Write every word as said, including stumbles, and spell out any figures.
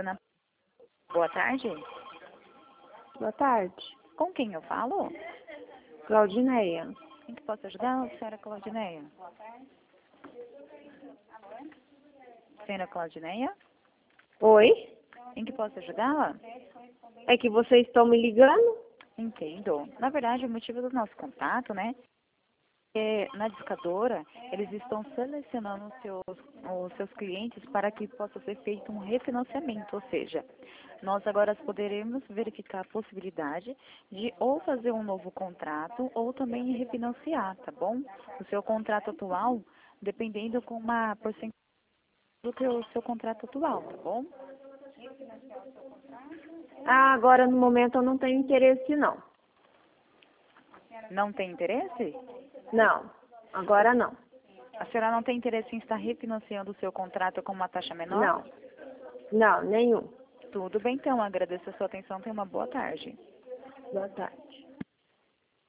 dona. Boa tarde. Boa tarde. Com quem eu falo? Claudineia. Em que posso ajudar, senhora Claudineia? Senhora Claudineia? Oi? Em que posso ajudá-la? É que vocês estão me ligando? Entendo. Na verdade, o motivo do nosso contato, né? É, na discadora, eles estão selecionando os seus, os seus clientes para que possa ser feito um refinanciamento, ou seja, nós agora poderemos verificar a possibilidade de ou fazer um novo contrato ou também refinanciar, tá bom? O seu contrato atual, dependendo com uma porcentagem do que o seu contrato atual, tá bom? Ah, agora no momento eu não tenho interesse não. Não tem interesse? Não, agora não. A senhora não tem interesse em estar refinanciando o seu contrato com uma taxa menor? Não. Não, nenhum. Tudo bem, então. Agradeço a sua atenção. Tenha uma boa tarde. Boa tarde.